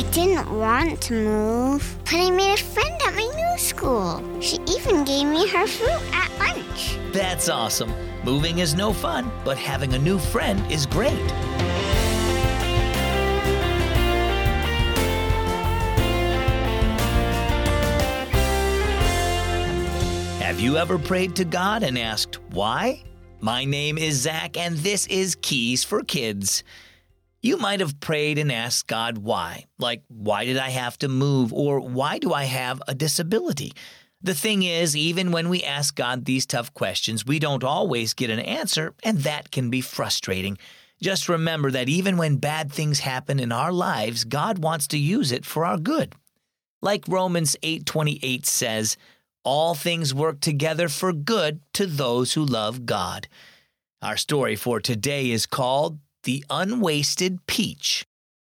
didn't want to move, but I made a friend at my new school. She even gave me her fruit at lunch. That's awesome. Moving is no fun, but having a new friend is great. Have you ever prayed to God and asked why? My name is Zach, and this is Keys for Kids. You might have prayed and asked God why, like, why did I have to move, or why do I have a disability? The thing is, even when we ask God these tough questions, we don't always get an answer, and that can be frustrating. Just remember that even when bad things happen in our lives, God wants to use it for our good. Like Romans 8:28 says, all things work together for good to those who love God. Our story for today is called The Unwasted Peach.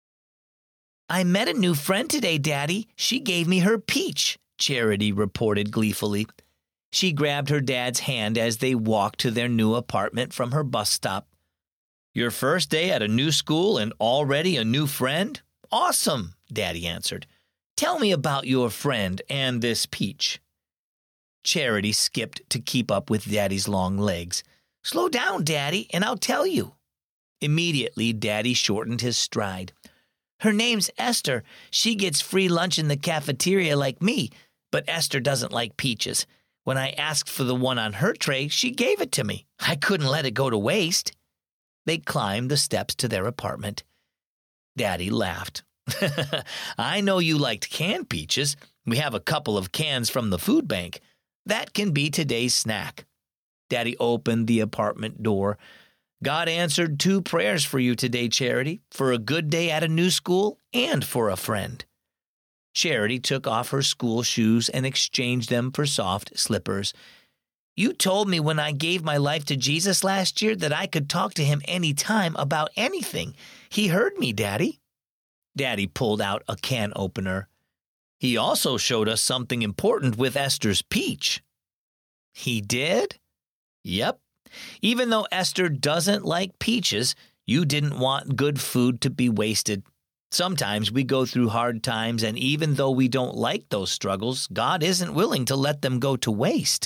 I met a new friend today, Daddy. She gave me her peach, Charity reported gleefully. She grabbed her dad's hand as they walked to their new apartment from her bus stop. Your first day at a new school and already a new friend? Awesome, Daddy answered. Tell me about your friend and this peach. Charity skipped to keep up with Daddy's long legs. Slow down, Daddy, and I'll tell you. Immediately, Daddy shortened his stride. Her name's Esther. She gets free lunch in the cafeteria like me, but Esther doesn't like peaches. When I asked for the one on her tray, she gave it to me. I couldn't let it go to waste. They climbed the steps to their apartment. Daddy laughed. I know you liked canned peaches. We have a couple of cans from the food bank. That can be today's snack. Daddy opened the apartment door. God answered 2 prayers for you today, Charity, for a good day at a new school and for a friend. Charity took off her school shoes and exchanged them for soft slippers. You told me when I gave my life to Jesus last year that I could talk to him any time about anything. He heard me, Daddy. Daddy pulled out a can opener. He also showed us something important with Esther's peach. He did? Yep. Even though Esther doesn't like peaches, you didn't want good food to be wasted. Sometimes we go through hard times, and even though we don't like those struggles, God isn't willing to let them go to waste.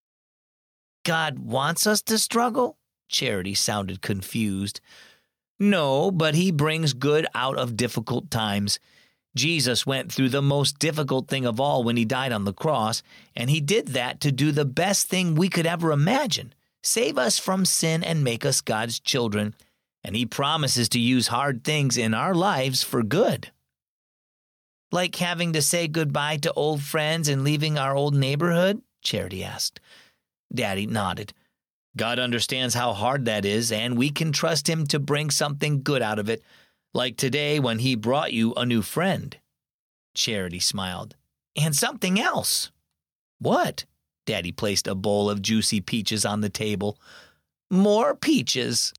God wants us to struggle? Charity sounded confused. No, but he brings good out of difficult times. Jesus went through the most difficult thing of all when he died on the cross, and he did that to do the best thing we could ever imagine, save us from sin and make us God's children, and he promises to use hard things in our lives for good. Like having to say goodbye to old friends and leaving our old neighborhood? Charity asked. Daddy nodded. God understands how hard that is, and we can trust him to bring something good out of it, like today when he brought you a new friend. Charity smiled. And something else. What? Daddy placed a bowl of juicy peaches on the table. More peaches.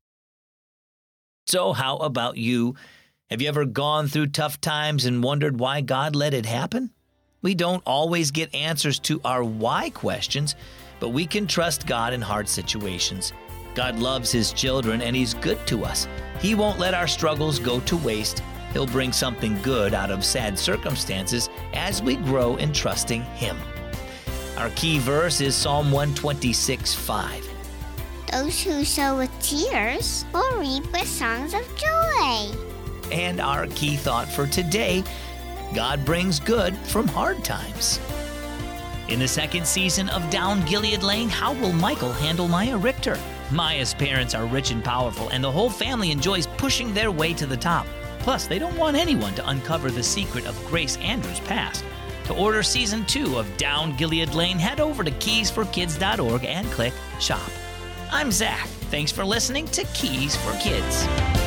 So how about you? Have you ever gone through tough times and wondered why God let it happen? We don't always get answers to our why questions, but we can trust God in hard situations. God loves his children and he's good to us. He won't let our struggles go to waste. He'll bring something good out of sad circumstances as we grow in trusting him. Our key verse is Psalm 126:5. Those who sow with tears will reap with songs of joy. And our key thought for today, God brings good from hard times. In the second season of Down Gilead Lane, how will Michael handle Maya Richter? Maya's parents are rich and powerful, and the whole family enjoys pushing their way to the top. Plus, they don't want anyone to uncover the secret of Grace Andrews' past. To order Season 2 of Down Gilead Lane, head over to keysforkids.org and click Shop. I'm Zach. Thanks for listening to Keys for Kids.